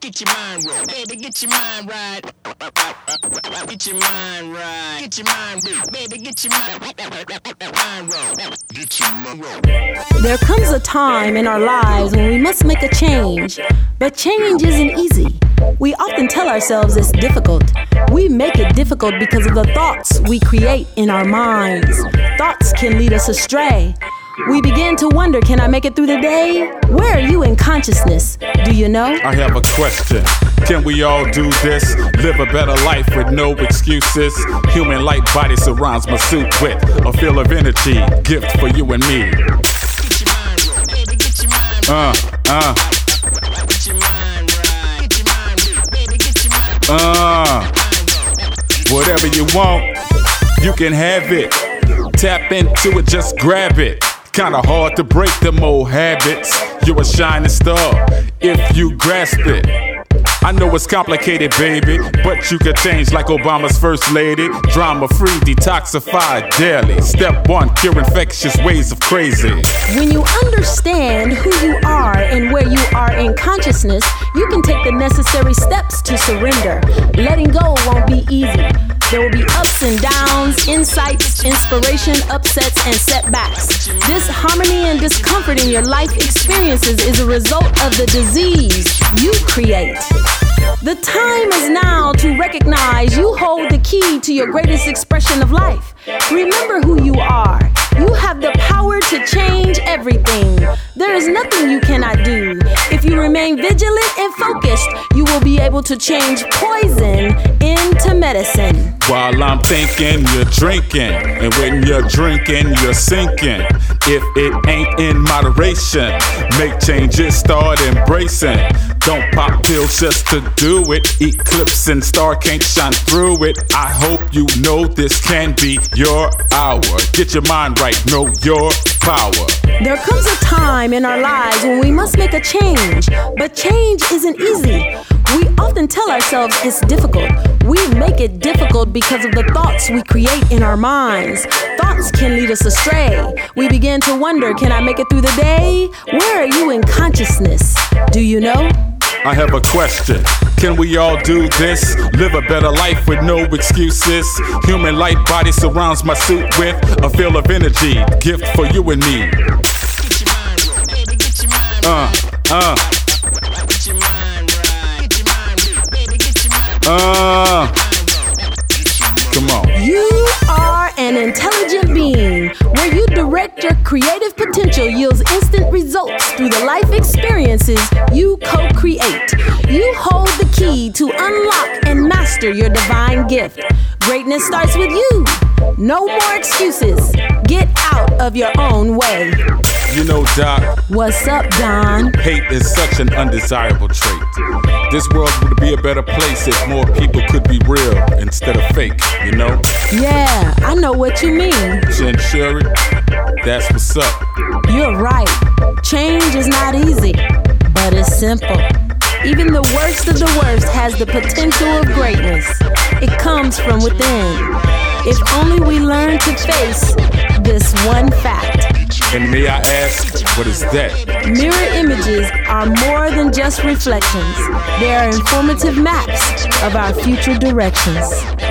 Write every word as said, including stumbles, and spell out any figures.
Get your mind right, baby, get your mind right. Get your mind right. Get your mind right, baby, get your mind right. Get your mind right. There comes a time in our lives when we must make a change, but change isn't easy. We often tell ourselves it's difficult. We make it difficult because of the thoughts we create in our minds. Thoughts can lead us astray. We begin to wonder, can I make it through the day? Where are you in consciousness? Do you know? I have a question. Can we all do this? Live a better life with no excuses. Human light body surrounds my suit with a feel of energy, gift for you and me. Get your mind right, baby, get your mind right. Uh, uh, Get your mind right. Get your mind right, baby, get your mind right. uh. Whatever you want, you can have it. Tap into it, just grab it. Kinda hard to break them old habits. You're a shining star if you grasp it. I know it's complicated, baby, but you could change like Obama's first lady. Drama-free, detoxified daily. Step one, cure infectious ways of crazy. When you understand who you are and where you are in consciousness, you can take the necessary steps to surrender. Letting go won't be easy. There will be ups and downs, insights, inspiration, upsets, and setbacks. Disharmony and discomfort in your life experiences is a result of the disease you create. The time is now to recognize you hold the key to your greatest expression of life. Remember who you are. You have the power to change everything. There is nothing you cannot do. If you remain vigilant and focused, you will be able to change poison into medicine. While I'm thinking, you're drinking. And when you're drinking, you're sinking. If it ain't in moderation, make changes, start embracing. Don't pop pills just to do it. Eclipse and star can't shine through it. I hope you know this can be your hour. Get your mind right, know your power. There comes a time in our lives when we must make a change, but change isn't easy. We often tell ourselves it's difficult. We make it difficult because of the thoughts we create in our minds. Thoughts can lead us astray. We begin to wonder, can I make it through the day? Where are you in consciousness? Do you know? I have a question. Can we all do this? Live a better life with no excuses. Human light body surrounds my suit with a feel of energy, gift for you and me. Get your mind right, baby, get your mind right. Uh, uh, Get your mind right. Get your mind right, baby, get your mind right. uh. Come on. You are an intelligent being. Where you direct your creative potential yields instant results through the life experiences you co-create. You hold the key to unlock and master your divine gift. Greatness starts with you. No more excuses. Get out of your own way. You know, Doc, What's up, Don? hate is such an undesirable trait. This world would be a better place if more people could be real instead of fake, you know? Yeah, I know what you mean. Jen Sherry, that's what's up. You're right. Change is not easy, but it's simple. Even the worst of the worst has the potential of greatness. It comes from within. If only we learn to face this one fact. And may I ask, what is that? Mirror images are more than just reflections. They are informative maps of our future directions.